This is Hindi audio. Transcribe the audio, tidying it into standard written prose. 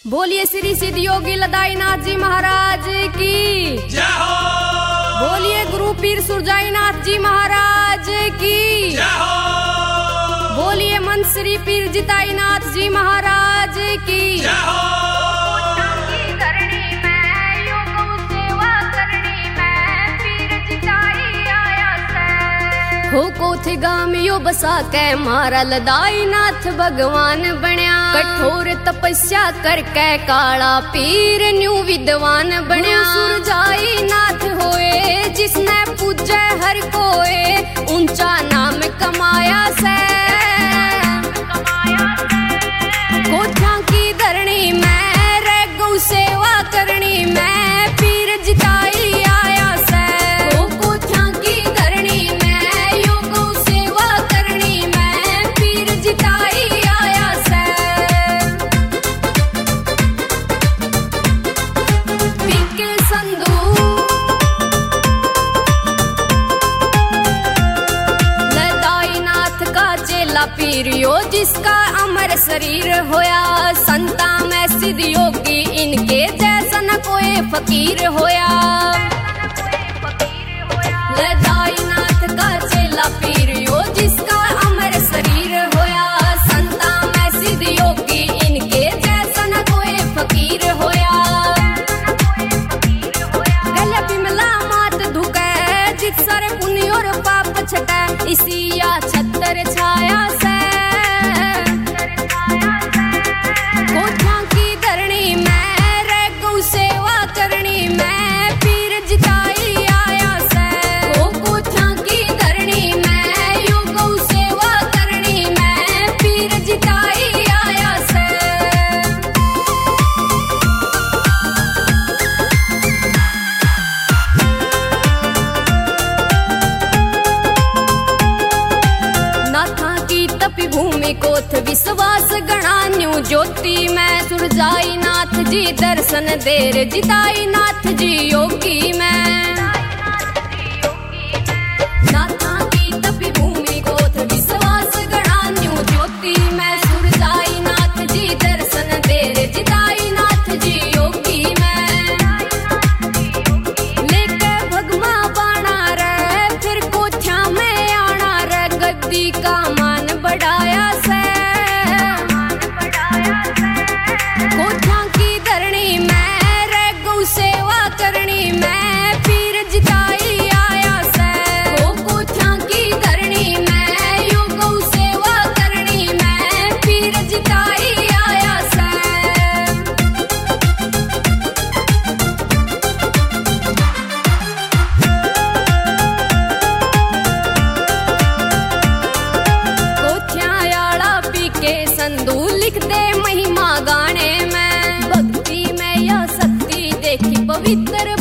बोलिए श्री सिद्ध योगी लदाईनाथ जी महाराज की जय हो। बोलिए गुरु पीर सुरजाईनाथ जी महाराज की जय हो। बोलिए मंसरी पीर जिताईनाथ जी महाराज की जय हो। हो कोथे गामियो बसा के मारा लदाईनाथ भगवान बनया, कठोर तपस्या करके काला पीर न्यू विद्वान बनया। सुरजाईनाथ होए जिसने पूजे हर कोए, ऊंचा नाम कमाया से कोठा की धरणी में रे गौ सेवा करनी में पीर जिताई आया से। हो कोठा की धरणी में यो गौ सेवा करनी में पीर जिताई आया से। पीके संधू लदाईनाथ का चेला पीर यो जिसका अमर शरीर होया, संता में सिद्ध योगी इनके जैसा न कोई फकीर होया। लदाईनाथ का चेला पीर यो जिसका अमर शरीर होया, संता में सिद्ध योगी इनके जैसा न कोई फकीर होया। गले बिमला मात धुके जित सर पुण्य और पाप छटे, इसी या छतर छाया से। कोठा की धरणी में रे गौ सेवा करनी में पीर जिताई आया से। ओ कोठा की धरणी में यो गौ सेवा करनी में पीर जिताई आया से। नाथा की तपी भूमि कोथ विश्वास गणान्यू ज्योति में, सुरजाईनाथ जी दर्शन देर जिताईनाथ जी योगी में। नाथा की तपी भूमि कोथ विश्वास गणान्यू ज्योति में, सुरजाईनाथ जी दर्शन देर जिताईनाथ जी योगी में। लेके भगवा बाणा रे फिर कोठा में आना रे, गद्दी का मान बढ़ाया से। कोठा की धरणी में रे गौ सेवा करनी में पीर जिताई आया से। ओ कोठा की धरणी में यो गौ सेवा करनी में पीर जिताई आया से। कोठ्यायाला पीके संधू लिख दे महिमा गाने में, भक्ति में या शक्ति देखी पवित्र